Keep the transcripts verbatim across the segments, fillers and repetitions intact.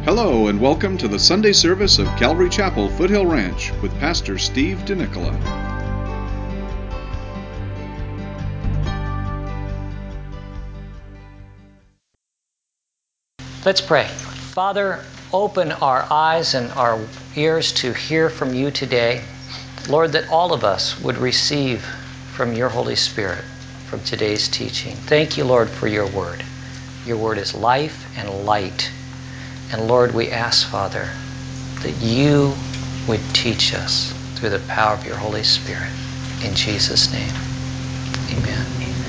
Hello and welcome to the Sunday service of Calvary Chapel, Foothill Ranch with Pastor Steve DeNicola. Let's pray. Father, open our eyes and our ears to hear from you today. Lord, that all of us would receive from your Holy Spirit from today's teaching. Thank you, Lord, for your word. Your word is life and light. And Lord, we ask, Father, that you would teach us through the power of your Holy Spirit. In Jesus' name, amen.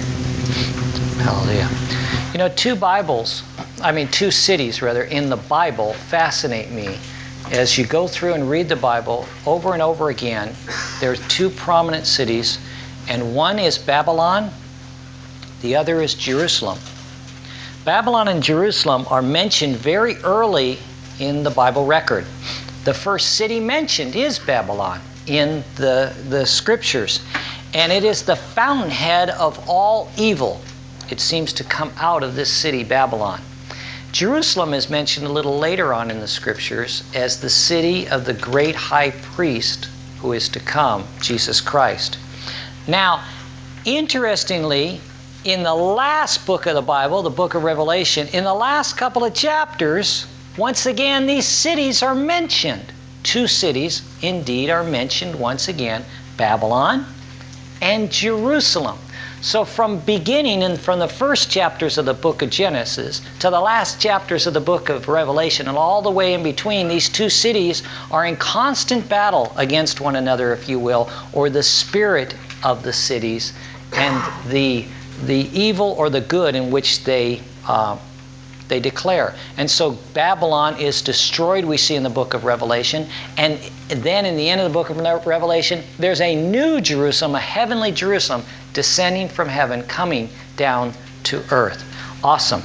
Hallelujah. You know, two Bibles, I mean two cities rather, in the Bible fascinate me. As you go through and read the Bible over and over again, there are two prominent cities, and one is Babylon, the other is Jerusalem. Babylon and Jerusalem are mentioned very early in the Bible record. The first city mentioned is Babylon in the, the scriptures, and it is the fountainhead of all evil. It seems to come out of this city, Babylon. Jerusalem is mentioned a little later on in the scriptures as the city of the great high priest who is to come, Jesus Christ. Now, interestingly, in the last book of the Bible, the book of Revelation, in the last couple of chapters, once again, these cities are mentioned. Two cities, indeed, are mentioned once again, Babylon and Jerusalem. So from beginning and from the first chapters of the book of Genesis to the last chapters of the book of Revelation and all the way in between, these two cities are in constant battle against one another, if you will, or the spirit of the cities and the the evil or the good in which they uh, they declare. And so Babylon is destroyed, we see in the book of Revelation. And then in the end of the book of Revelation, there's a new Jerusalem, a heavenly Jerusalem, descending from heaven, coming down to earth. Awesome.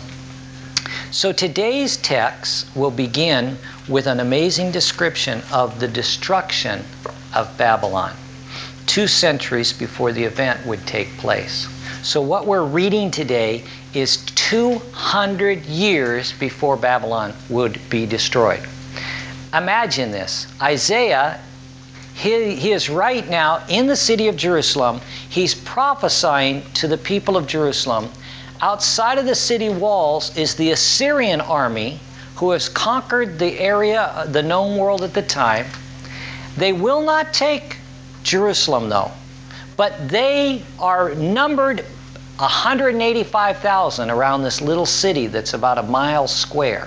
So today's text will begin with an amazing description of the destruction of Babylon, two centuries before the event would take place. So what we're reading today is two hundred years before Babylon would be destroyed. Imagine this. Isaiah, he, he is right now in the city of Jerusalem. He's prophesying to the people of Jerusalem. Outside of the city walls is the Assyrian army who has conquered the area, the known world at the time. They will not take Jerusalem though. But they are numbered one hundred eighty-five thousand around this little city that's about a mile square.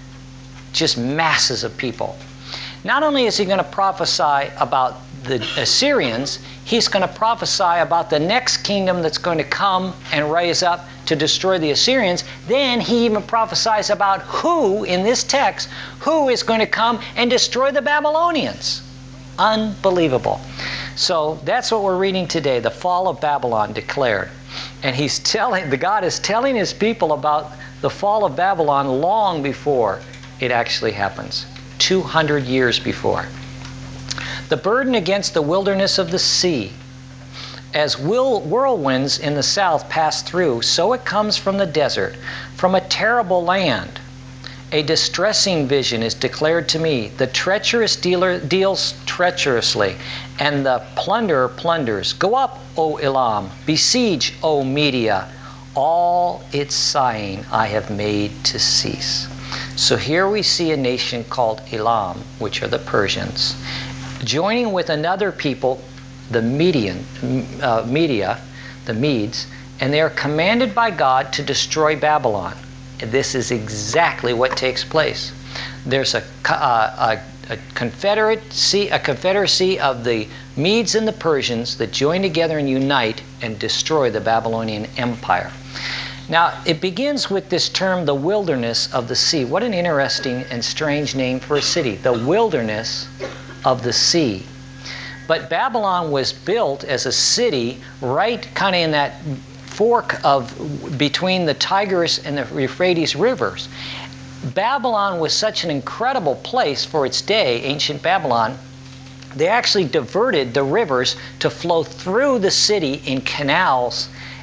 Just masses of people. Not only is he going to prophesy about the Assyrians, he's going to prophesy about the next kingdom that's going to come and rise up to destroy the Assyrians. Then he even prophesies about who, in this text, who is going to come and destroy the Babylonians. Unbelievable. So that's what we're reading today, the fall of Babylon declared. And he's telling, the God is telling his people about the fall of Babylon long before it actually happens, two hundred years before. The burden against the wilderness of the sea. As whirlwinds in the south pass through, so it comes from the desert, from a terrible land. A distressing vision is declared to me. The treacherous dealer deals treacherously, and the plunderer plunders. Go up, O Elam, besiege, O Media. All its sighing I have made to cease. So here we see a nation called Elam, which are the Persians, joining with another people, the Median, uh, Media, the Medes, and they are commanded by God to destroy Babylon. This is exactly what takes place. There's a, uh, a, a confederacy, a confederacy of the Medes and the Persians that join together and unite and destroy the Babylonian Empire. Now, it begins with this term, the wilderness of the sea. What an interesting and strange name for a city, the wilderness of the sea. But Babylon was built as a city right kind of in that fork of between the Tigris and the Euphrates rivers. Babylon was such an incredible place for its day, ancient Babylon. They actually diverted the rivers to flow through the city in canals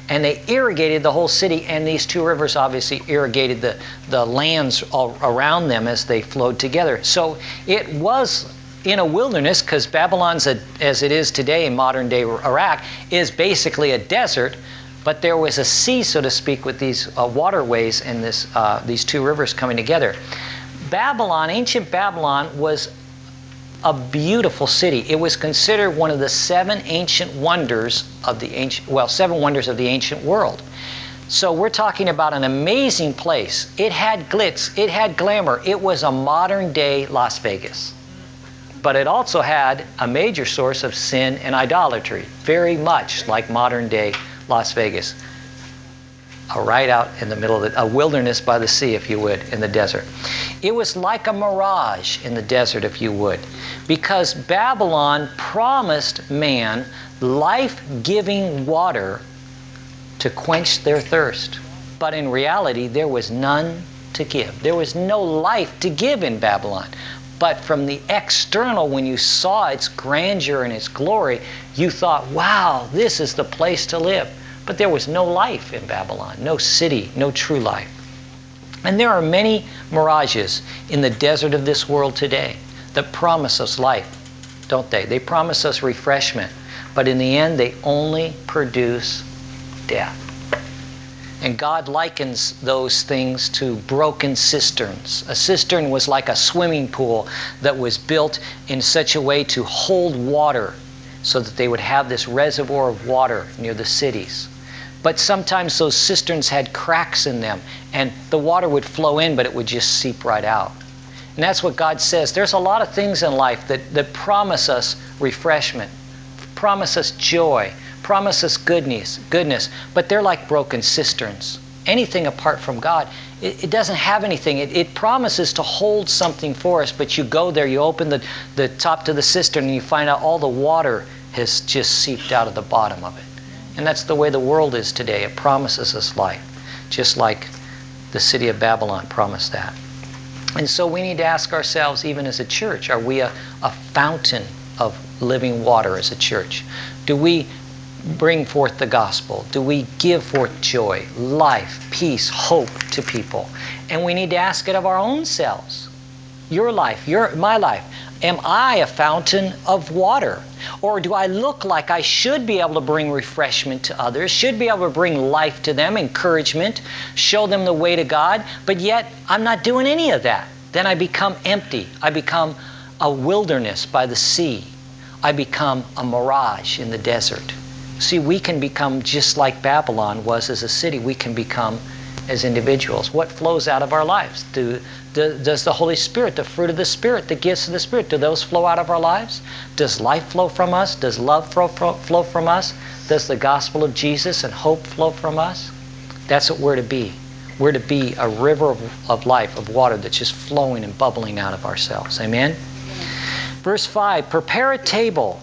and they irrigated the whole city, and these two rivers obviously irrigated the, the lands all around them as they flowed together. So it was in a wilderness, because Babylon's, a, as it is today in modern-day Iraq, is basically a desert, but there was a sea, so to speak, with these uh, waterways and this, uh, these two rivers coming together. Babylon, ancient Babylon, was a beautiful city. It was considered one of the seven ancient wonders of the ancient, well, seven wonders of the ancient world. So we're talking about an amazing place. It had glitz, it had glamour. It was a modern day Las Vegas. But it also had a major source of sin and idolatry, very much like modern day Las Vegas. Uh, right out in the middle of the, a wilderness by the sea, if you would, in the desert. It was like a mirage in the desert, if you would, because Babylon promised man life-giving water to quench their thirst. But in reality, there was none to give. There was no life to give in Babylon. But from the external, when you saw its grandeur and its glory, you thought, wow, this is the place to live. But there was no life in Babylon, no city, no true life. And there are many mirages in the desert of this world today that promise us life, don't they? They promise us refreshment, but in the end, they only produce death. And God likens those things to broken cisterns. A cistern was like a swimming pool that was built in such a way to hold water so that they would have this reservoir of water near the cities. But sometimes those cisterns had cracks in them, and the water would flow in, but it would just seep right out. And that's what God says. There's a lot of things in life that, that promise us refreshment, promise us joy, promise us goodness, goodness, but they're like broken cisterns. Anything apart from God, it, it doesn't have anything. It, it promises to hold something for us, but you go there, you open the, the top to the cistern, and you find out all the water has just seeped out of the bottom of it. And that's the way the world is today. It promises us life, just like the city of Babylon promised that. And so we need to ask ourselves, even as a church, are we a, a fountain of living water as a church? Do we bring forth the gospel? Do we give forth joy, life, peace, hope to people? And we need to ask it of our own selves. Your life, your, my life. Am I a fountain of water? Or do I look like I should be able to bring refreshment to others, should be able to bring life to them, encouragement, show them the way to God, but yet I'm not doing any of that? Then I become empty. I become a wilderness by the sea. I become a mirage in the desert. See, we can become just like Babylon was as a city. We can become as individuals. What flows out of our lives? Do, do, does the Holy Spirit, the fruit of the Spirit, the gifts of the Spirit, do those flow out of our lives? Does life flow from us? Does love flow, flow from us? Does the gospel of Jesus and hope flow from us? That's what we're to be. We're to be a river of, of life, of water that's just flowing and bubbling out of ourselves. Amen? Verse five, prepare a table.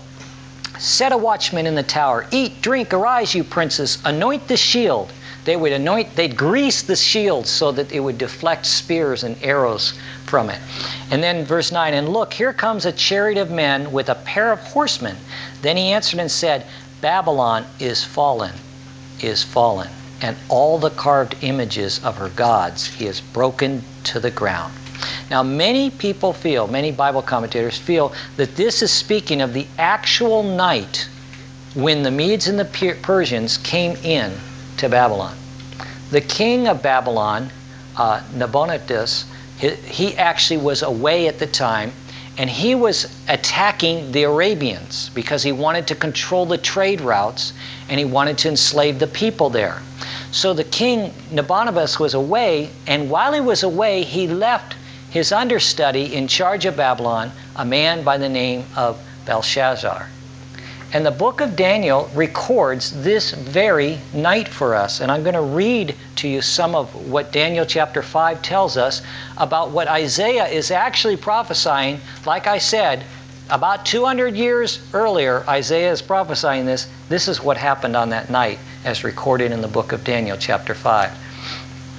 Set a watchman in the tower. Eat, drink, arise, you princes. Anoint the shield. They would anoint, they'd grease the shield so that it would deflect spears and arrows from it. And then verse nine, and look, here comes a chariot of men with a pair of horsemen. Then he answered and said, Babylon is fallen, is fallen, and all the carved images of her gods he has broken to the ground. Now, many people feel, many Bible commentators feel that this is speaking of the actual night when the Medes and the Persians came in to Babylon. The king of Babylon, uh, Nabonidus, he, he actually was away at the time, and he was attacking the Arabians because he wanted to control the trade routes and he wanted to enslave the people there. So the king Nabonidus was away, and while he was away, he left his understudy in charge of Babylon, a man by the name of Belshazzar. And the book of Daniel records this very night for us. And I'm going to read to you some of what Daniel chapter five tells us about what Isaiah is actually prophesying. Like I said, about two hundred years earlier, Isaiah is prophesying this. This is what happened on that night as recorded in the book of Daniel chapter five.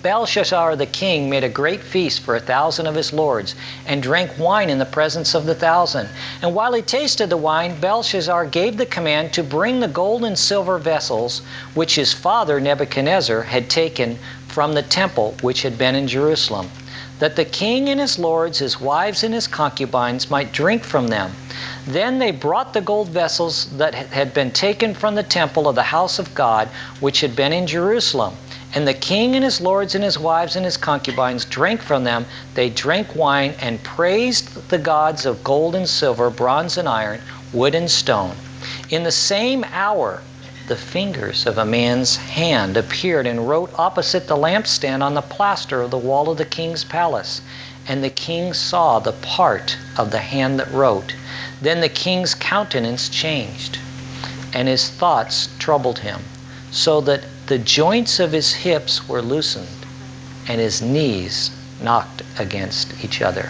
Belshazzar the king made a great feast for a thousand of his lords, and drank wine in the presence of the thousand. And while he tasted the wine, Belshazzar gave the command to bring the gold and silver vessels which his father Nebuchadnezzar had taken from the temple which had been in Jerusalem, that the king and his lords, his wives and his concubines might drink from them. Then they brought the gold vessels that had been taken from the temple of the house of God, which had been in Jerusalem. And the king and his lords and his wives and his concubines drank from them. They drank wine and praised the gods of gold and silver, bronze and iron, wood and stone. In the same hour, the fingers of a man's hand appeared and wrote opposite the lampstand on the plaster of the wall of the king's palace. And the king saw the part of the hand that wrote. Then the king's countenance changed, and his thoughts troubled him, so that the joints of his hips were loosened, and his knees knocked against each other.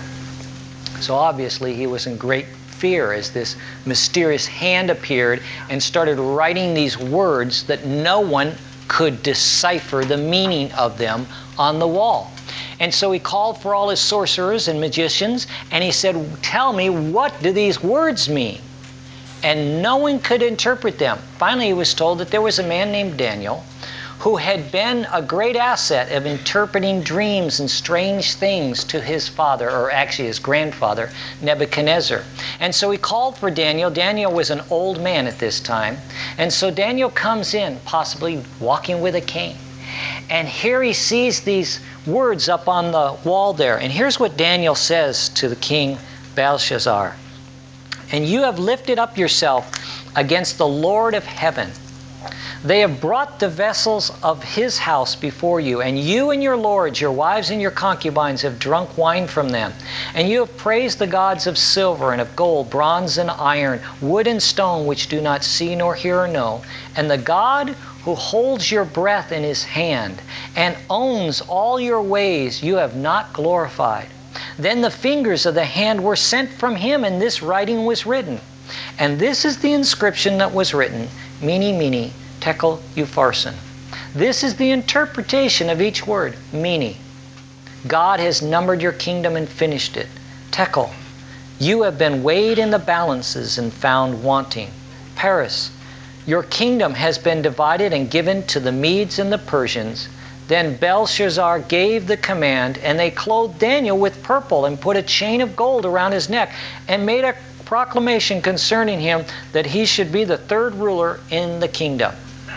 So obviously he was in great fear as this mysterious hand appeared and started writing these words that no one could decipher the meaning of them on the wall. And so he called for all his sorcerers and magicians, and he said, "Tell me, what do these words mean?" And no one could interpret them. Finally, he was told that there was a man named Daniel who had been a great asset of interpreting dreams and strange things to his father, or actually his grandfather, Nebuchadnezzar. And so he called for Daniel. Daniel was an old man at this time. And so Daniel comes in, possibly walking with a cane. And here he sees these words up on the wall there. And here's what Daniel says to the king Belshazzar. "And you have lifted up yourself against the Lord of heaven. They have brought the vessels of his house before you, and you and your lords, your wives and your concubines have drunk wine from them. And you have praised the gods of silver and of gold, bronze and iron, wood and stone, which do not see nor hear or know. And the God who holds your breath in his hand and owns all your ways you have not glorified. Then the fingers of the hand were sent from him, and this writing was written. And this is the inscription that was written, Mene, Mene, Tekel, Upharsin." This is the interpretation of each word, Mene. God has numbered your kingdom and finished it. Tekel, you have been weighed in the balances and found wanting. Peres, your kingdom has been divided and given to the Medes and the Persians. Then Belshazzar gave the command, and they clothed Daniel with purple and put a chain of gold around his neck and made a proclamation concerning him that he should be the third ruler in the kingdom.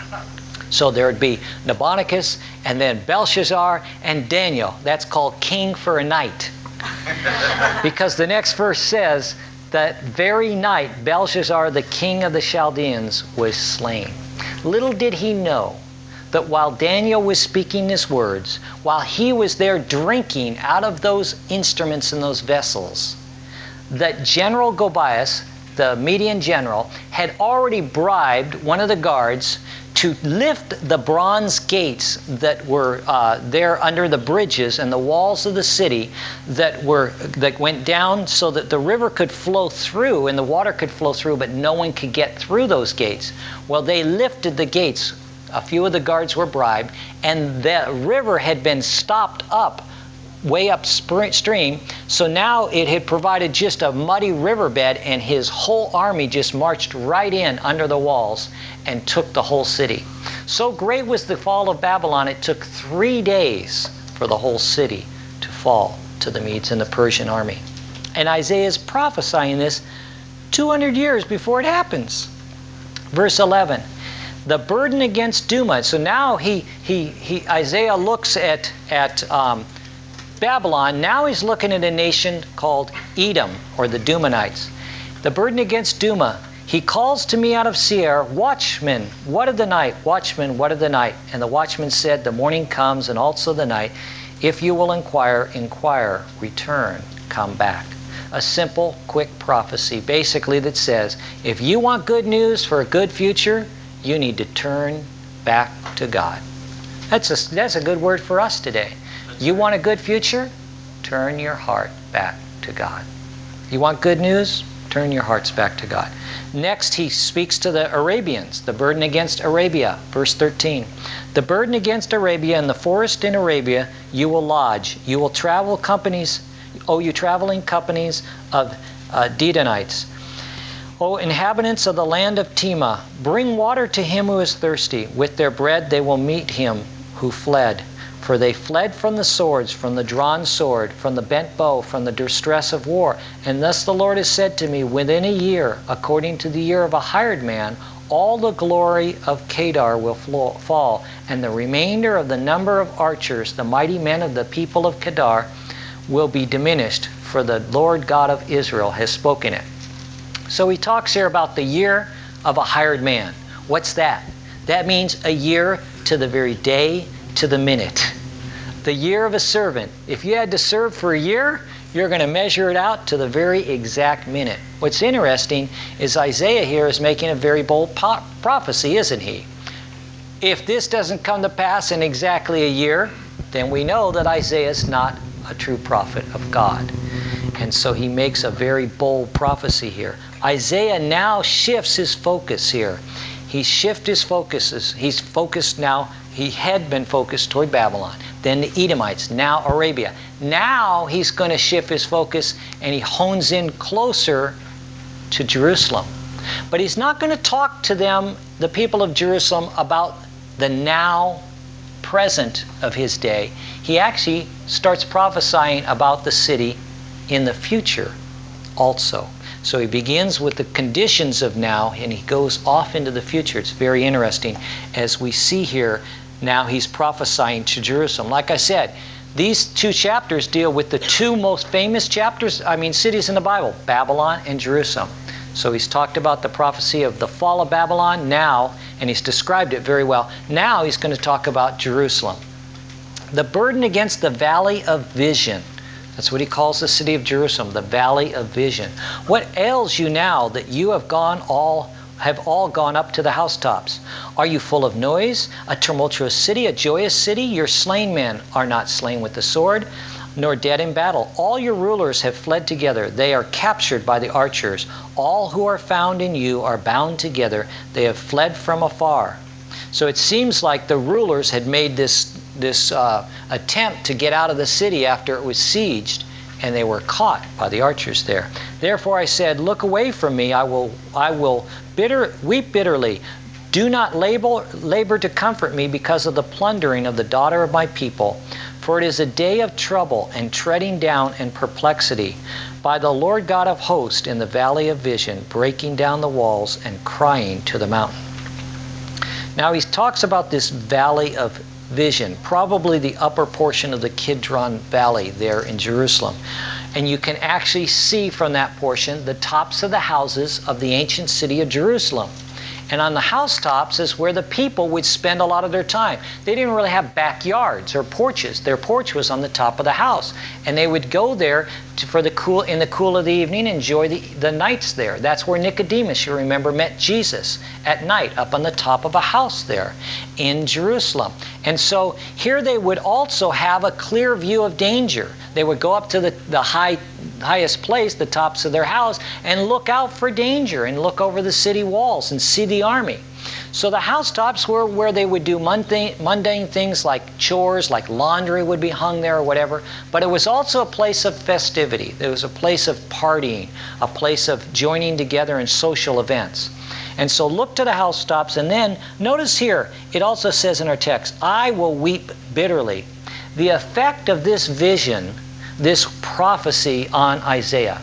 So there would be Nabonidus, and then Belshazzar, and Daniel. That's called king for a night. Because the next verse says, that very night Belshazzar, the king of the Chaldeans, was slain. Little did he know that while Daniel was speaking these words, while he was there drinking out of those instruments and those vessels, that General Gobias, the Median general, had already bribed one of the guards to lift the bronze gates that were uh, there under the bridges and the walls of the city that were that went down so that the river could flow through and the water could flow through, but no one could get through those gates. Well, they lifted the gates. A few of the guards were bribed, and the river had been stopped up way upstream, so now it had provided just a muddy riverbed, and his whole army just marched right in under the walls and took the whole city. So great was the fall of Babylon, it took three days for the whole city to fall to the Medes and the Persian army. And Isaiah is prophesying this two hundred years before it happens. Verse eleven, the burden against Duma. So now he, he, he Isaiah looks at, at um, Babylon. Now he's looking at a nation called Edom, or the Dumanites. The burden against Duma. He calls to me out of Seir, watchman, what of the night? Watchman, what of the night? And the watchman said, the morning comes and also the night. If you will inquire, inquire, return, come back. A simple, quick prophecy, basically, that says, if you want good news for a good future, you need to turn back to God. That's a, that's a good word for us today. You want a good future? Turn your heart back to God. You want good news? Turn your hearts back to God. Next, he speaks to the Arabians, the burden against Arabia, verse thirteen. The burden against Arabia, in the forest in Arabia, you will lodge. You will travel companies, O you traveling companies of uh, Dedanites. O inhabitants of the land of Tema, bring water to him who is thirsty. With their bread they will meet him who fled. For they fled from the swords, from the drawn sword, from the bent bow, from the distress of war. And thus the Lord has said to me, within a year, according to the year of a hired man, all the glory of Kedar will fall, and the remainder of the number of archers, the mighty men of the people of Kedar, will be diminished, for the Lord God of Israel has spoken it. So he talks here about the year of a hired man. What's that? That means a year to the very day, to the minute. The year of a servant. If you had to serve for a year, you're going to measure it out to the very exact minute. What's interesting is Isaiah here is making a very bold po- prophecy, isn't he? If this doesn't come to pass in exactly a year, then we know that Isaiah is not a true prophet of God. And so he makes a very bold prophecy here. Isaiah now shifts his focus here. He shifts his focuses. He's focused now. He had been focused toward Babylon, then the Edomites, now Arabia. Now he's going to shift his focus, and he hones in closer to Jerusalem. But he's not going to talk to them, the people of Jerusalem, about the now present of his day. He actually starts prophesying about the city in the future also. So he begins with the conditions of now, and he goes off into the future. It's very interesting. As we see here, now he's prophesying to Jerusalem. Like I said, these two chapters deal with the two most famous chapters, I mean cities in the Bible, Babylon and Jerusalem. So he's talked about the prophecy of the fall of Babylon now, and he's described it very well. Now he's going to talk about Jerusalem. The burden against the valley of vision. That's what he calls the city of Jerusalem, the valley of vision. What ails you now that you have gone all have all gone up to the housetops? Are you full of noise, a tumultuous city, a joyous city? Your slain men are not slain with the sword, nor dead in battle. All your rulers have fled together. They are captured by the archers. All who are found in you are bound together. They have fled from afar. So it seems like the rulers had made this, this uh, attempt to get out of the city after it was sieged, and they were caught by the archers there. Therefore I said, look away from me. I will, I will bitter, weep bitterly. Do not labor, labor to comfort me because of the plundering of the daughter of my people. For it is a day of trouble and treading down and perplexity by the Lord God of hosts in the valley of vision, breaking down the walls and crying to the mountain. Now he talks about this valley of vision, probably the upper portion of the Kidron Valley there in Jerusalem. And you can actually see from that portion the tops of the houses of the ancient city of Jerusalem. And on the housetops is where the people would spend a lot of their time. They didn't really have backyards or porches. Their porch was on the top of the house. And they would go there to, for the cool, in the cool of the evening, enjoy the, the nights there. That's where Nicodemus, you remember, met Jesus at night up on the top of a house there in Jerusalem. And so here they would also have a clear view of danger. They would go up to the, the high, highest place, the tops of their house, and look out for danger and look over the city walls and see the army. So the housetops were where they would do mundane, mundane things like chores, like laundry would be hung there or whatever. But it was also a place of festivity. It was a place of partying, a place of joining together in social events. And so look to the housetops, and then notice here, it also says in our text, I will weep bitterly. The effect of this vision, this prophecy on Isaiah.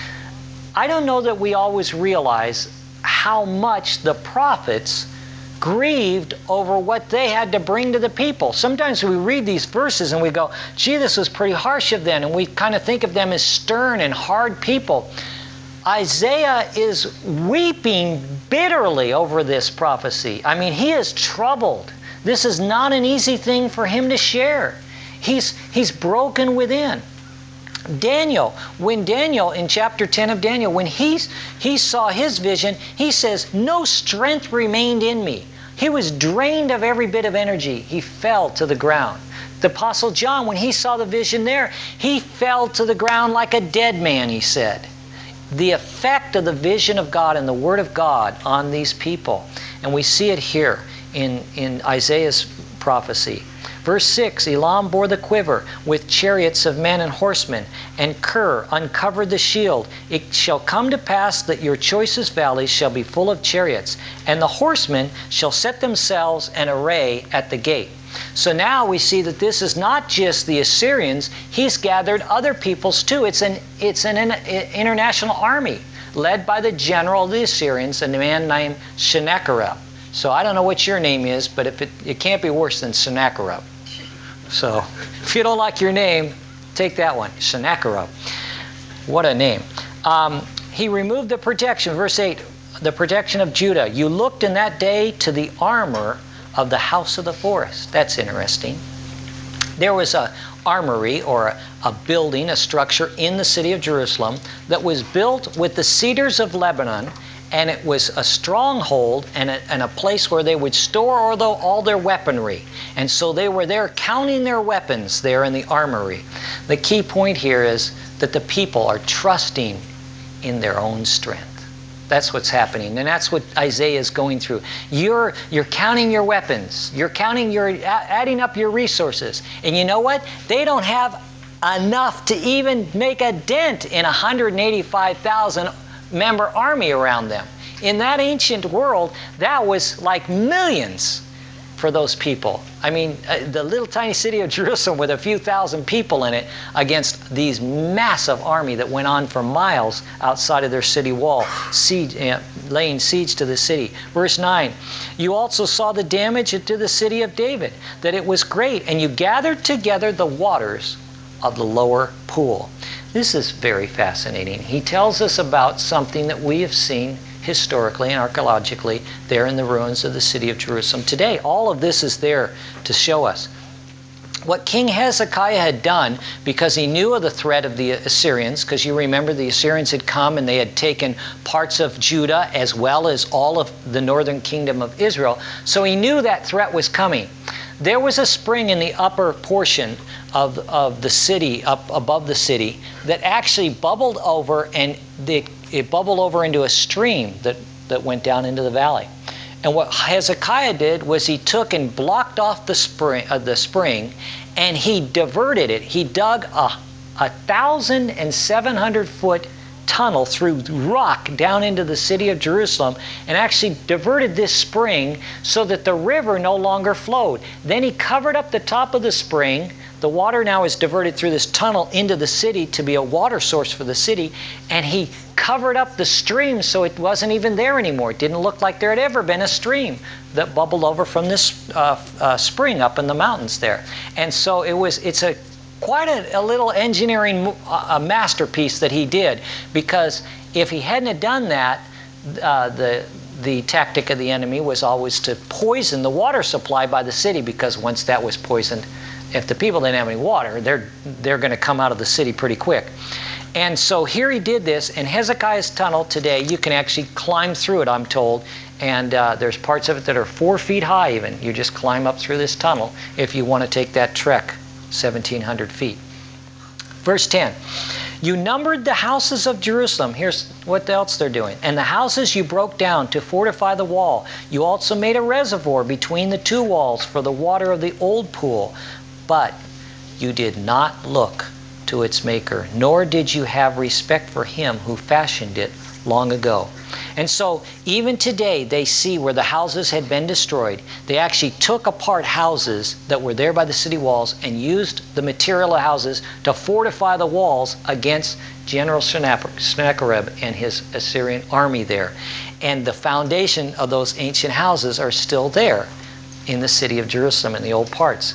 I don't know that we always realize how much the prophets grieved over what they had to bring to the people. Sometimes we read these verses and we go, gee, this was pretty harsh of them, and we kind of think of them as stern and hard people. Isaiah is weeping bitterly over this prophecy. I mean, he is troubled. This is not an easy thing for him to share. He's, he's broken within. Daniel, when Daniel, in chapter ten of Daniel, when he, he saw his vision, he says, no strength remained in me. He was drained of every bit of energy. He fell to the ground. The Apostle John, when he saw the vision there, he fell to the ground like a dead man, he said. the effect of the vision of God and the Word of God on these people. And we see it here in, in Isaiah's prophecy. Verse six, Elam bore the quiver with chariots of men and horsemen, and Kir uncovered the shield. It shall come to pass that your choicest valleys shall be full of chariots, and the horsemen shall set themselves in array at the gate. So now we see that this is not just the Assyrians, he's gathered other peoples too. It's an, it's an international army led by the general of the Assyrians, a man named Sennacherib. So I don't know what your name is, but if it, it can't be worse than Sennacherib. So if you don't like your name, take that one, Sennacherib. What a name. Um, he removed the protection, verse eight, the protection of Judah. You looked in that day to the armor of the house of the forest. That's interesting. There was a armory or a, a building, a structure in the city of Jerusalem that was built with the cedars of Lebanon, and it was a stronghold and a, and a place where they would store all, the, all their weaponry. And so they were there counting their weapons there in the armory. The key point here is that the people are trusting in their own strength. That's what's happening, and that's what Isaiah is going through. You're, you're counting your weapons. You're counting your, adding up your resources. And you know what? They don't have enough to even make a dent in a one hundred eighty-five thousand member army around them. In that ancient world, that was like millions for those people. I mean, uh, the little tiny city of Jerusalem with a few thousand people in it against these massive army that went on for miles outside of their city wall, siege, uh, laying siege to the city. Verse nine, you also saw the damage to the city of David, that it was great, and you gathered together the waters of the lower pool. This is very fascinating. He tells us about something that we have seen historically and archaeologically there in the ruins of the city of Jerusalem today. All of this is there to show us. What King Hezekiah had done, because he knew of the threat of the Assyrians, because you remember the Assyrians had come and they had taken parts of Judah as well as all of the northern kingdom of Israel, so he knew that threat was coming. There was a spring in the upper portion of, of the city, up above the city, that actually bubbled over, and the, it bubbled over into a stream that, that went down into the valley. And what Hezekiah did was he took and blocked off the spring, uh, the spring, and he diverted it. He dug a, a thousand and seven hundred foot tunnel through rock down into the city of Jerusalem, and actually diverted this spring so that the river no longer flowed. Then he covered up the top of the spring. The water now is diverted through this tunnel into the city to be a water source for the city, and he covered up the stream so it wasn't even there anymore. It didn't look like there had ever been a stream that bubbled over from this uh, uh, spring up in the mountains there. And so it was, it's a quite a, a little engineering uh, a masterpiece that he did, because if he hadn't have done that, uh, the the tactic of the enemy was always to poison the water supply by the city, because once that was poisoned, if the people didn't have any water, they're they're going to come out of the city pretty quick. And so here he did this, and Hezekiah's tunnel today, you can actually climb through it, I'm told, and uh, there's parts of it that are four feet high even. You just climb up through this tunnel if you want to take that trek, seventeen hundred feet. Verse ten, you numbered the houses of Jerusalem. Here's what else they're doing. And the houses you broke down to fortify the wall. You also made a reservoir between the two walls for the water of the old pool. But you did not look to its maker, nor did you have respect for him who fashioned it long ago. And so even today they see where the houses had been destroyed. They actually took apart houses that were there by the city walls and used the material of houses to fortify the walls against General Sennacherib and his Assyrian army there. And the foundation of those ancient houses are still there in the city of Jerusalem in the old parts.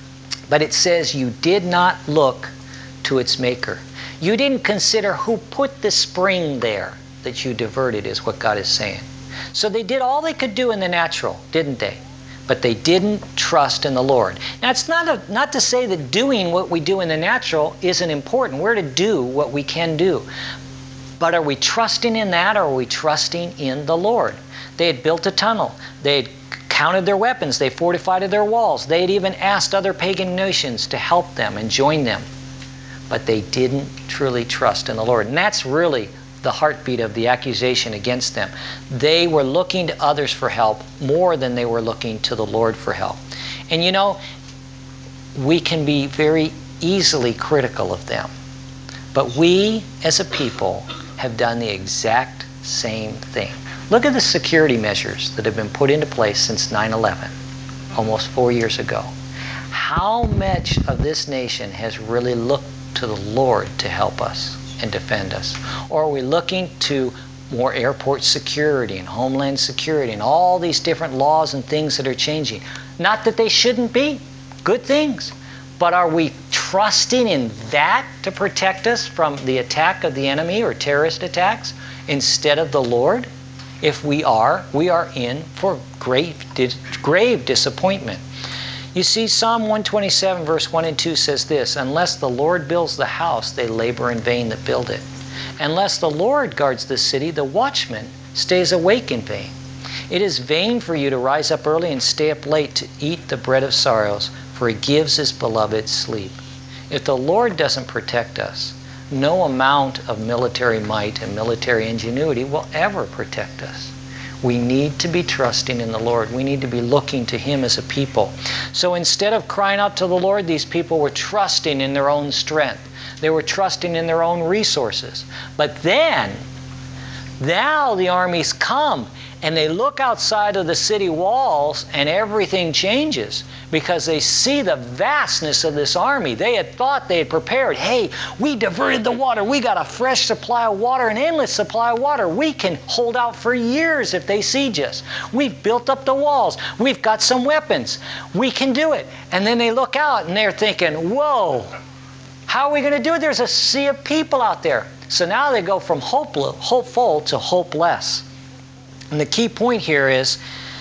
But it says you did not look to its maker. You didn't consider who put the spring there that you diverted, is what God is saying. So they did all they could do in the natural, didn't they? But they didn't trust in the Lord. Now, it's not, a, not to say that doing what we do in the natural isn't important. We're to do what we can do. But are we trusting in that, or are we trusting in the Lord? They had built a tunnel. They had counted their weapons. They fortified their walls. They had even asked other pagan nations to help them and join them. But they didn't truly trust in the Lord. And that's really the heartbeat of the accusation against them. They were looking to others for help more than they were looking to the Lord for help. And you know, we can be very easily critical of them. But we, as a people, have done the exact same thing. Look at the security measures that have been put into place since nine eleven, almost four years ago. How much of this nation has really looked to the Lord to help us and defend us? Or are we looking to more airport security and homeland security and all these different laws and things that are changing? Not that they shouldn't be good things, but are we trusting in that to protect us from the attack of the enemy or terrorist attacks instead of the Lord? If we are, we are in for grave, grave disappointment. You see, Psalm one twenty-seven verse one and two says this, "Unless the Lord builds the house, they labor in vain that build it. Unless the Lord guards the city, the watchman stays awake in vain. It is vain for you to rise up early and stay up late to eat the bread of sorrows, for he gives his beloved sleep." If the Lord doesn't protect us, no amount of military might and military ingenuity will ever protect us. We need to be trusting in the Lord. We need to be looking to Him as a people. So instead of crying out to the Lord, these people were trusting in their own strength. They were trusting in their own resources. But then, now the armies come and they look outside of the city walls and everything changes because they see the vastness of this army. They had thought they had prepared. Hey, we diverted the water. We got a fresh supply of water, an endless supply of water. We can hold out for years if they siege us. We've built up the walls. We've got some weapons. We can do it. And then they look out and they're thinking, whoa, how are we going to do it? There's a sea of people out there. So now they go from hopeful, hopeful to hopeless. And the key point here is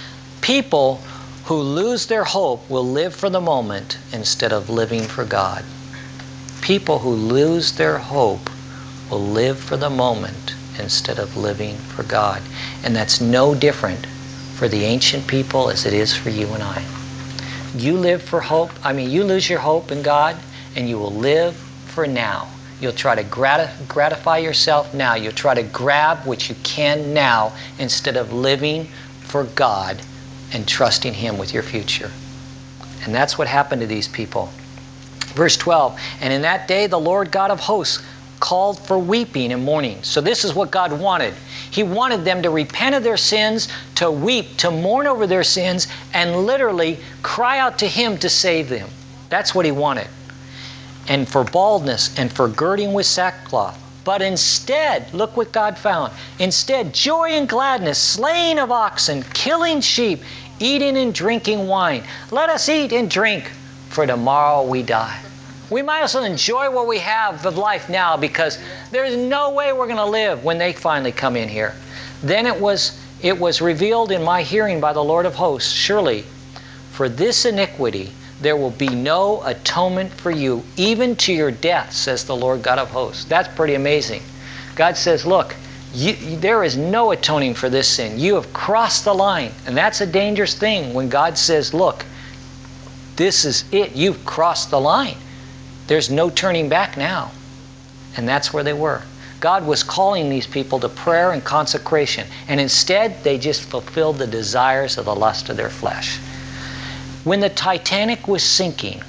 people who lose their hope will live for the moment instead of living for God. People who lose their hope will live for the moment instead of living for God. And that's no different for the ancient people as it is for you and I. You live for hope, I mean, you lose your hope in God and you will live for now. You'll try to gratif- gratify yourself now. You'll try to grab what you can now instead of living for God and trusting Him with your future. And that's what happened to these people. Verse twelve, "And in that day the Lord God of hosts called for weeping and mourning." So this is what God wanted. He wanted them to repent of their sins, to weep, to mourn over their sins, and literally cry out to Him to save them. That's what He wanted. "And for baldness and for girding with sackcloth. But instead," look what God found. "Instead, joy and gladness, slaying of oxen, killing sheep, eating and drinking wine. Let us eat and drink, for tomorrow we die." We might as well enjoy what we have of life now because there's no way we're going to live when they finally come in here. Then it was, it was revealed in my hearing by the Lord of hosts, "Surely for this iniquity there will be no atonement for you, even to your death, says the Lord God of hosts." That's pretty amazing. God says, look, you, there is no atoning for this sin. You have crossed the line. And that's a dangerous thing when God says, look, this is it. You've crossed the line. There's no turning back now. And that's where they were. God was calling these people to prayer and consecration. And instead, they just fulfilled the desires of the lust of their flesh. When the Titanic was sinking,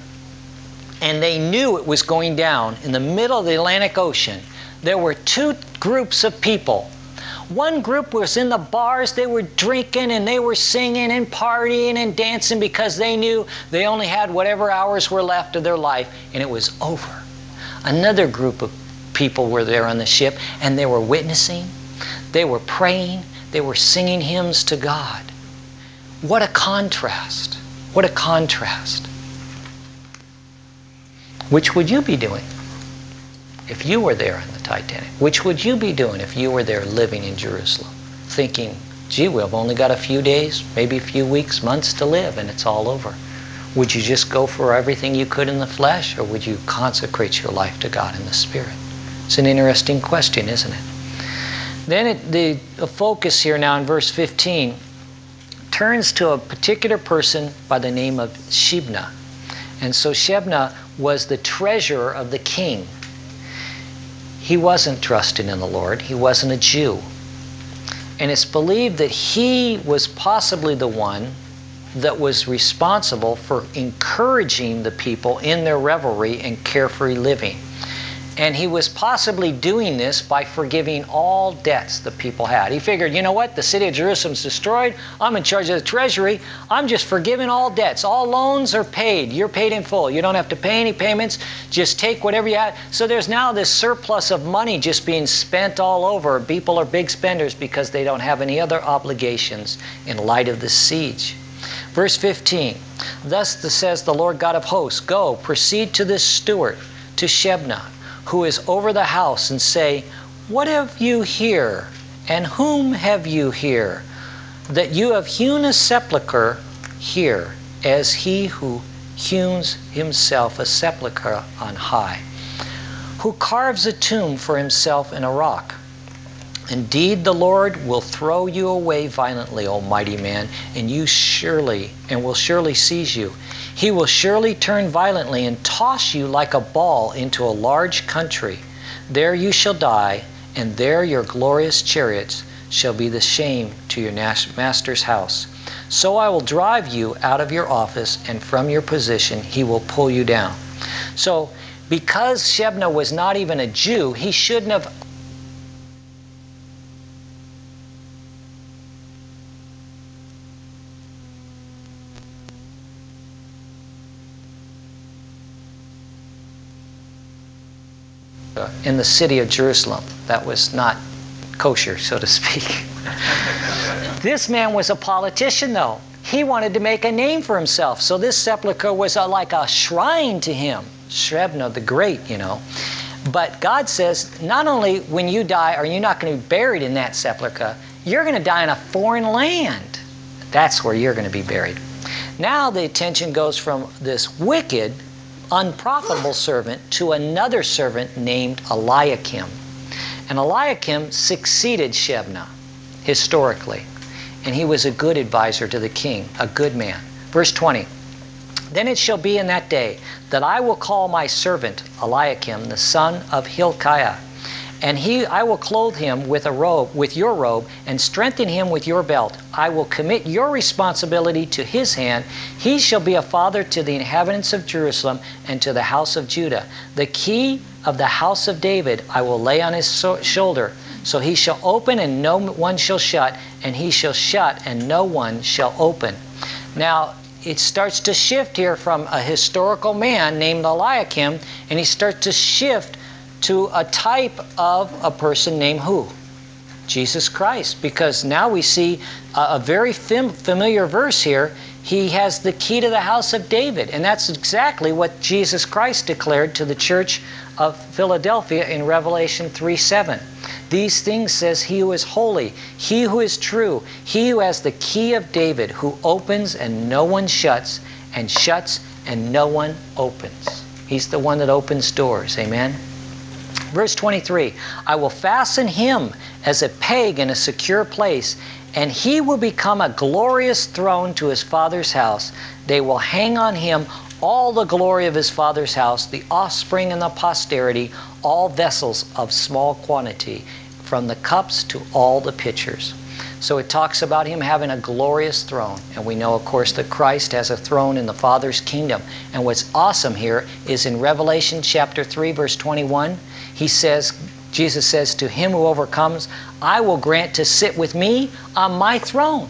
and they knew it was going down in the middle of the Atlantic Ocean, there were two groups of people. One group was in the bars. They were drinking and they were singing and partying and dancing because they knew they only had whatever hours were left of their life and it was over. Another group of people were there on the ship and they were witnessing, they were praying, they were singing hymns to God. What a contrast. What a contrast. Which would you be doing if you were there on the Titanic? Which would you be doing if you were there living in Jerusalem? Thinking, gee, we've only got a few days, maybe a few weeks, months to live, and it's all over. Would you just go for everything you could in the flesh, or would you consecrate your life to God in the Spirit? It's an interesting question, isn't it? Then it, the, the focus here now in verse fifteen turns to a particular person by the name of Shebna. And so Shebna was the treasurer of the king. he wasn't trusting in the Lord. He wasn't a Jew. And it's believed that he was possibly the one that was responsible for encouraging the people in their revelry and carefree living. And he was possibly doing this by forgiving all debts the people had. He figured, you know what? The city of Jerusalem's destroyed. I'm in charge of the treasury. I'm just forgiving all debts. All loans are paid. You're paid in full. You don't have to pay any payments. Just take whatever you have. So there's now this surplus of money just being spent all over. People are big spenders because they don't have any other obligations in light of the siege. Verse fifteen, thus says the Lord God of hosts, go, proceed to this steward, to Shebna, who is over the house, and say, what have you here, and whom have you here, that you have hewn a sepulchre here, as he who hews himself a sepulchre on high, who carves a tomb for himself in a rock? Indeed, the Lord will throw you away violently, O mighty man, and you surely, and will surely seize you. He will surely turn violently and toss you like a ball into a large country. There you shall die, and there your glorious chariots shall be the shame to your master's house. So I will drive you out of your office, and from your position he will pull you down. So, because Shebna was not even a Jew, he shouldn't have in the city of Jerusalem. That was not kosher, so to speak. This man was a politician, though. He wanted to make a name for himself. So this sepulcher was a, like a shrine to him. Shebna the Great, you know. But God says, not only when you die are you not going to be buried in that sepulcher, you're going to die in a foreign land. That's where you're going to be buried. Now the attention goes from this wicked, unprofitable servant to another servant named Eliakim. And Eliakim succeeded Shebna historically. And he was a good advisor to the king, a good man. Verse twenty, then it shall be in that day that I will call my servant Eliakim, the son of Hilkiah, and he, I will clothe him with a robe, with your robe, and strengthen him with your belt. I will commit your responsibility to his hand. He shall be a father to the inhabitants of Jerusalem and to the house of Judah. The key of the house of David I will lay on his so shoulder. So he shall open and no one shall shut, and he shall shut and no one shall open. Now, it starts to shift here from a historical man named Eliakim, and he starts to shift to a type of a person named who? Jesus Christ. Because now we see a, a very fam familiar verse here. He has the key to the house of David. And that's exactly what Jesus Christ declared to the church of Philadelphia in Revelation three seven. These things says he who is holy, he who is true, he who has the key of David, who opens and no one shuts, and shuts and no one opens. He's the one that opens doors. Amen? Verse twenty-three, I will fasten him as a peg in a secure place, and he will become a glorious throne to his father's house. They will hang on him all the glory of his father's house, the offspring and the posterity, all vessels of small quantity, from the cups to all the pitchers. So it talks about him having a glorious throne. And we know, of course, that Christ has a throne in the Father's kingdom. And what's awesome here is in Revelation chapter three, verse twenty-one, he says, Jesus says, to him who overcomes, I will grant to sit with me on my throne,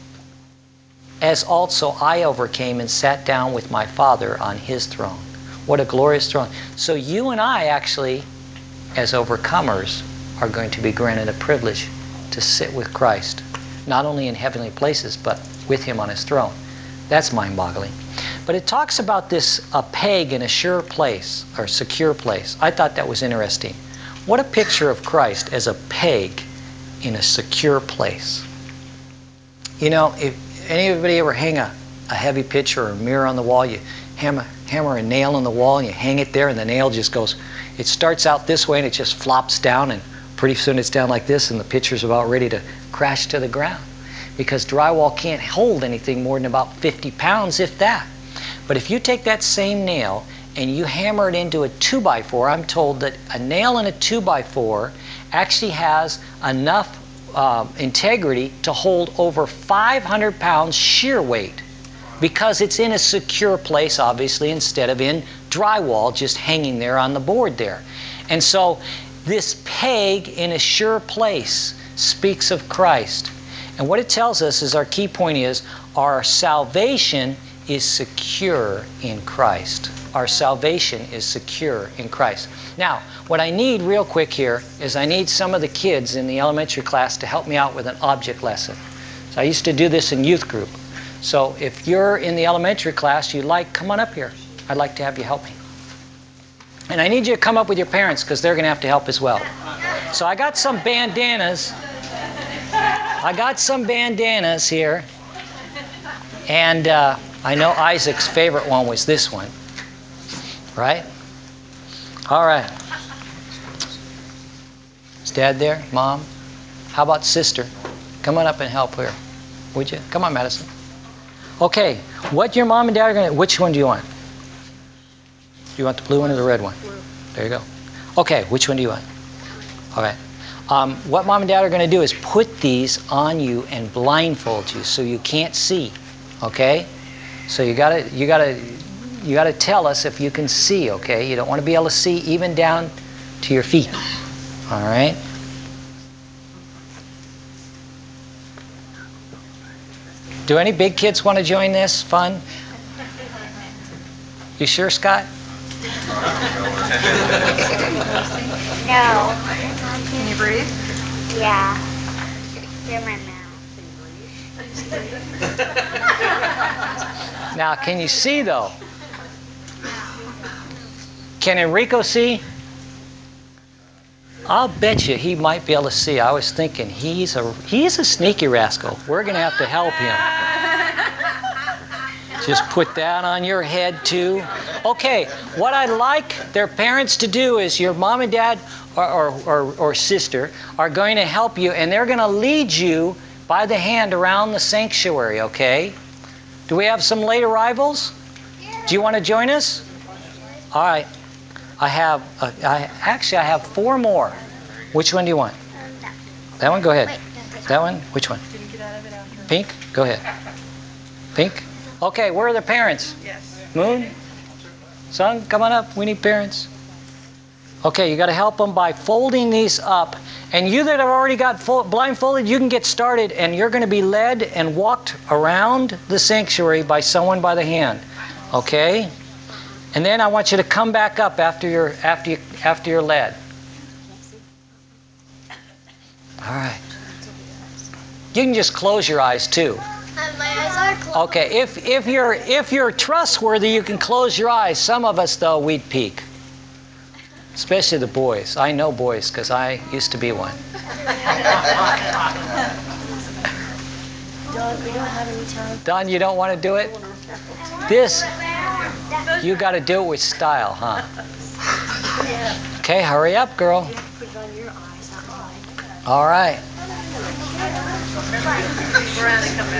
as also I overcame and sat down with my Father on his throne. What a glorious throne. So you and I actually, as overcomers, are going to be granted a privilege to sit with Christ, not only in heavenly places, but with him on his throne. That's mind-boggling. But it talks about this, a peg in a sure place, or secure place. I thought that was interesting. What a picture of Christ as a peg in a secure place. You know, if anybody ever hang a, a heavy picture or a mirror on the wall, you hammer, hammer a nail on the wall and you hang it there, and the nail just goes, it starts out this way and it just flops down, and pretty soon it's down like this, and the picture's about ready to crash to the ground. Because drywall can't hold anything more than about fifty pounds, if that. But if you take that same nail and you hammer it into a two by four, I'm told that a nail in a two by four actually has enough uh, integrity to hold over five hundred pounds shear weight, because it's in a secure place, obviously, instead of in drywall just hanging there on the board there. And so this peg in a sure place speaks of Christ. And what it tells us is, our key point is, our salvation is secure in Christ. Our salvation is secure in Christ. Now, what I need real quick here is I need some of the kids in the elementary class to help me out with an object lesson. So I used to do this in youth group. So if you're in the elementary class, you'd like, come on up here. I'd like to have you help me. And I need you to come up with your parents, because they're going to have to help as well. So I got some bandanas. I got some bandanas here. And uh, I know Isaac's favorite one was this one. Right? All right. Is Dad there? Mom? How about sister? Come on up and help her. Would you? Come on, Madison. Okay, what your mom and dad are going to, which one do you want? Do you want the blue one or the red one? Blue. There you go. Okay, which one do you want? All right. Um, what mom and dad are going to do is put these on you and blindfold you so you can't see. Okay? So you gotta, you gotta, you gotta tell us if you can see. Okay? You don't want to be able to see even down to your feet. All right? Do any big kids want to join this fun? You sure, Scott? No. Can you breathe? Yeah. Through my mouth. Now, can you see, though? Can Enrico see? I'll bet you he might be able to see. I was thinking, he's a, he's a sneaky rascal. We're going to have to help him. Just put that on your head, too. Okay, what I'd like their parents to do is, your mom and dad or, or, or, or sister are going to help you, and they're going to lead you by the hand around the sanctuary, okay? Do we have some late arrivals? Do you want to join us? All right. I have, uh, I, actually, I have four more. Which one do you want? That one? Go ahead. That one? Which one? Pink? Go ahead. Pink? Okay, where are the parents? Yes. Moon? Son, come on up. We need parents. Okay, you got to help them by folding these up. And you that have already got full, blindfolded, you can get started, and you're going to be led and walked around the sanctuary by someone by the hand. Okay? And then I want you to come back up after you're, after you, after you're led. All right. You can just close your eyes, too. My eyes are closed. Okay, if, if, you're, if you're trustworthy, you can close your eyes. Some of us, though, we'd peek. Especially the boys. I know boys, because I used to be one. Don, we don't have any time. Don, you don't want to do it? This, you got to do it with style, huh? Okay, hurry up, girl. Put it on your eyes, not mine. All right. Miranda, come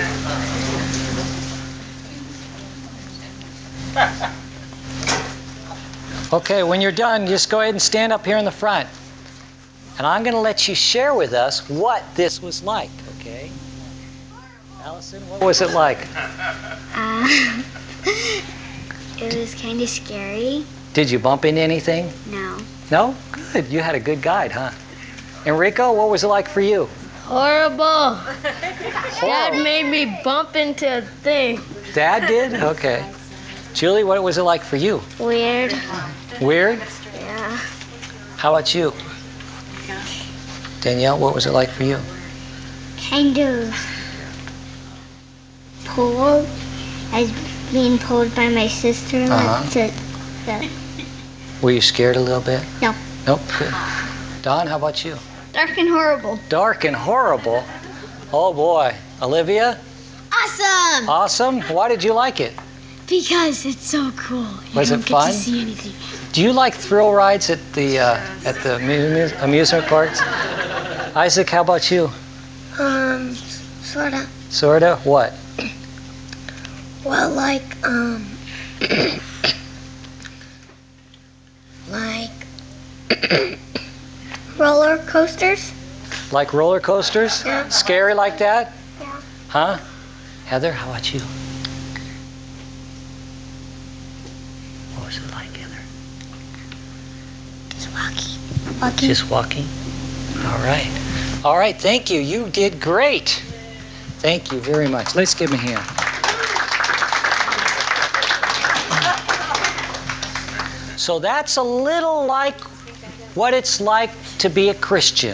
back. Okay, when you're done, just go ahead and stand up here in the front. And I'm going to let you share with us what this was like, okay? Allison, what was it like? Uh, it was kind of scary. Did you bump into anything? No. No? Good. You had a good guide, huh? Enrico, what was it like for you? Horrible. Horrible. Dad made me bump into a thing. Dad did? Okay. Julie, what was it like for you? Weird. Weird? Yeah. How about you? Danielle, what was it like for you? Kind of pulled. I was being pulled by my sister. Uh-huh. To, the, Were you scared a little bit? no. Nope. Good. Don, how about you? Dark and horrible. Dark and horrible? Oh boy. Olivia? Awesome! Awesome. Why did you like it? Because it's so cool. You Was don't it get fun? to see anything. Do you like thrill rides at the uh, at the amu- amusement parks? Isaac, how about you? Um, sorta. Sorta? What? Well, like, um, Roller coasters? Like roller coasters? Yeah. Scary like that? Yeah. Huh? Heather, how about you? What was it like, Heather? Just walking. Walking. Just walking? All right. All right, thank you. You did great. Thank you very much. Let's give him a hand. So that's a little like what it's like to be a Christian.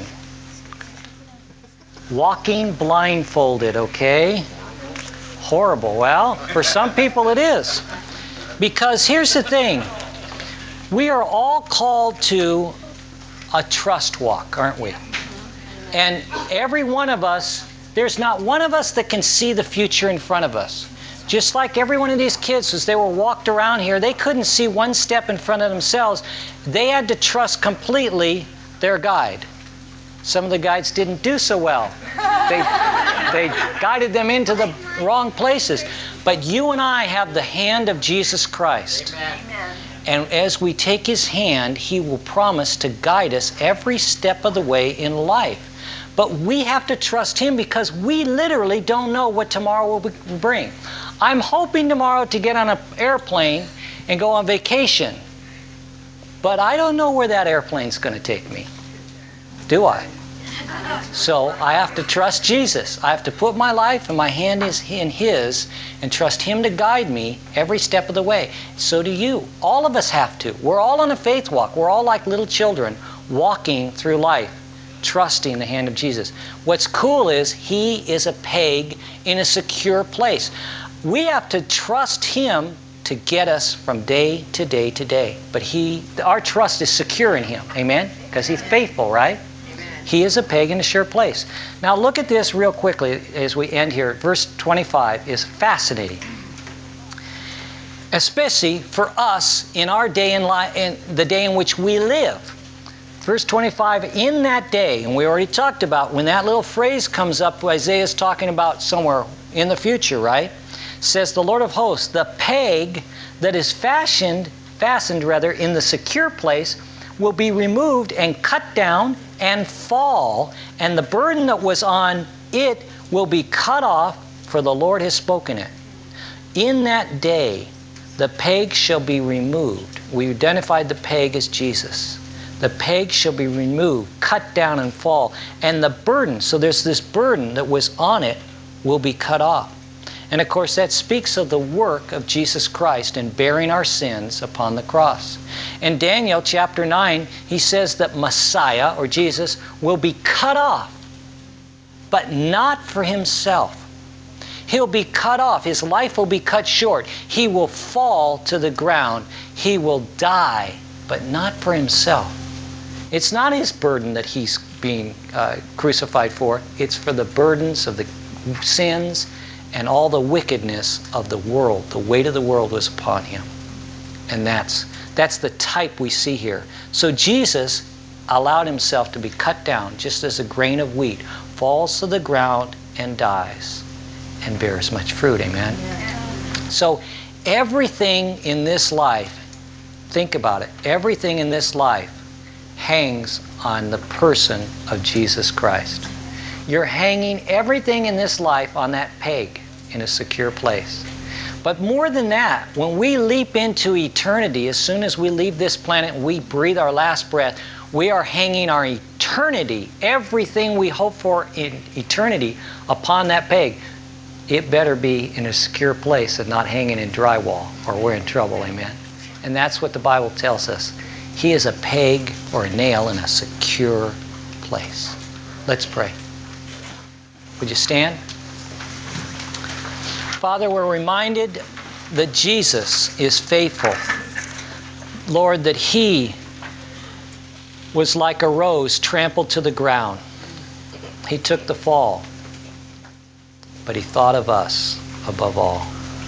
Walking blindfolded, okay? Horrible. Well, for some people it is. Because here's the thing. We are all called to a trust walk, aren't we? And every one of us, there's not one of us that can see the future in front of us. Just like every one of these kids, as they were walked around here, they couldn't see one step in front of themselves. They had to trust completely their guide. Some of the guides didn't do so well. They, they guided them into the wrong places. But you and I have the hand of Jesus Christ. Amen. And as we take His hand, He will promise to guide us every step of the way in life. But we have to trust Him because we literally don't know what tomorrow will bring. I'm hoping tomorrow to get on an airplane and go on vacation. But I don't know where that airplane's going to take me. Do I? So I have to trust Jesus. I have to put my life and my hand in His and trust Him to guide me every step of the way. So do you. All of us have to. We're all on a faith walk. We're all like little children walking through life, trusting the hand of Jesus. What's cool is He is a peg in a secure place. We have to trust Him to get us from day to day to day. But He, our trust is secure in Him. Amen? Because He's faithful, right? He is a peg in a sure place. Now look at this real quickly as we end here. Verse twenty-five is fascinating. Especially for us in our day in, li- in the day in which we live. Verse twenty-five, in that day, and we already talked about when that little phrase comes up, Isaiah's talking about somewhere in the future, right? Says the Lord of hosts, the peg that is fashioned, fastened rather, in the secure place will be removed and cut down and fall, and the burden that was on it will be cut off, for the Lord has spoken it. In that day, the peg shall be removed. We identified the peg as Jesus. The peg shall be removed, cut down and fall, and the burden, so there's this burden that was on it, will be cut off. And of course that speaks of the work of Jesus Christ in bearing our sins upon the cross. In Daniel chapter nine, he says that Messiah, or Jesus, will be cut off, but not for Himself. He'll be cut off. His life will be cut short. He will fall to the ground. He will die, but not for Himself. It's not His burden that He's being uh, crucified for. It's for the burdens of the sins and all the wickedness of the world. The weight of the world was upon Him. And that's, that's the type we see here. So Jesus allowed Himself to be cut down, just as a grain of wheat falls to the ground and dies and bears much fruit. Amen? Yeah. So everything in this life, think about it, everything in this life hangs on the person of Jesus Christ. You're hanging everything in this life on that peg in a secure place. But more than that, when we leap into eternity, as soon as we leave this planet and we breathe our last breath, we are hanging our eternity, everything we hope for in eternity, upon that peg. It better be in a secure place and not hanging in drywall, or we're in trouble, amen? And that's what the Bible tells us. He is a peg or a nail in a secure place. Let's pray. Would you stand? Father, we're reminded that Jesus is faithful. Lord, that He was like a rose trampled to the ground. He took the fall, but He thought of us above all.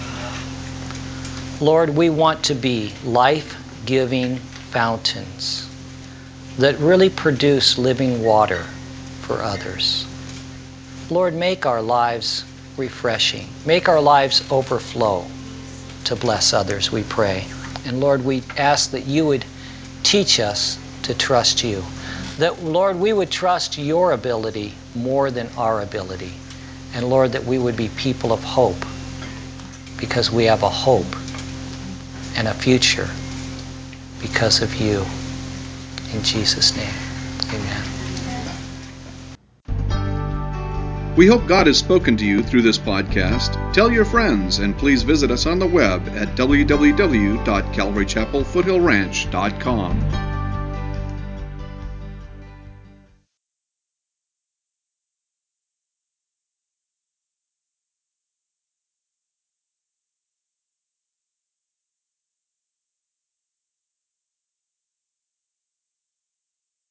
Lord, we want to be life-giving fountains that really produce living water for others. Lord, make our lives refreshing. Make our lives overflow to bless others, we pray. And Lord, we ask that You would teach us to trust you. That, Lord, we would trust your ability more than our ability. And Lord, that we would be people of hope, because we have a hope and a future because of you. In Jesus' name, amen. We hope God has spoken to you through this podcast. Tell your friends, and please visit us on the web at w w w dot calvary chapel foothill ranch dot com.